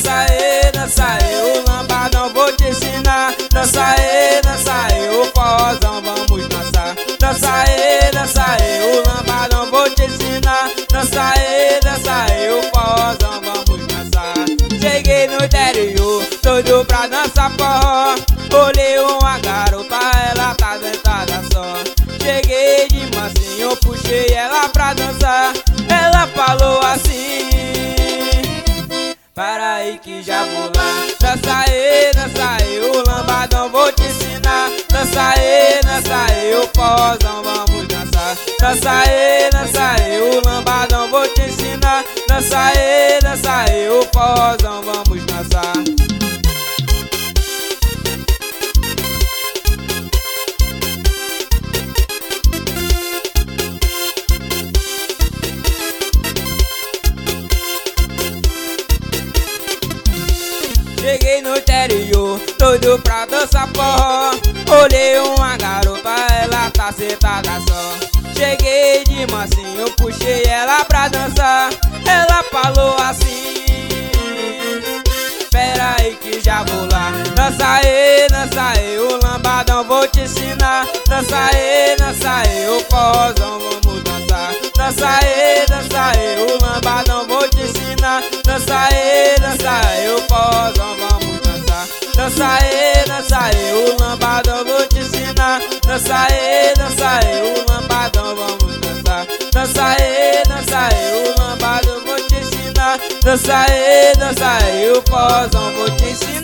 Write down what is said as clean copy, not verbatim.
dança aí, o lambadão vou te ensinar. Dança aí, o forrozão vamos dançar. Dança aí, o lambadão vou te ensinar. Dança aí, o forrozão vamos dançar. Cheguei no interior, doido pra dançar forró. Olhei uma garota, ela tá dentada só. Cheguei de mansinho, puxei ela pra dançar. Ela falou assim: para aí que já vou lá. Dança aí, o lambadão vou te ensinar. Dança aí, o forrozão vamos dançar. Dança aí, o lambadão vou te ensinar. Dança aí, o forrozão vamos dançar. Cheguei no interior, doido pra dançar forró. Olhei uma garota, ela tá sentada só. Cheguei de mansinho, puxei ela pra dançar. Ela falou assim: pera aí que já vou lá. Dança aí, o lambadão vou te ensinar. Dança aí, o forrozão vamos dançar. Dança aí, o lambadão vou te ensinar. Dança aí, o forrozão vamos dançar. Dança aí, o lambadão vou te ensinar. Dança aí, o lambadão vamos dançar. Dança aí, o lambadão vou te ensinar. Dança aí, o forrozão vou te ensinar.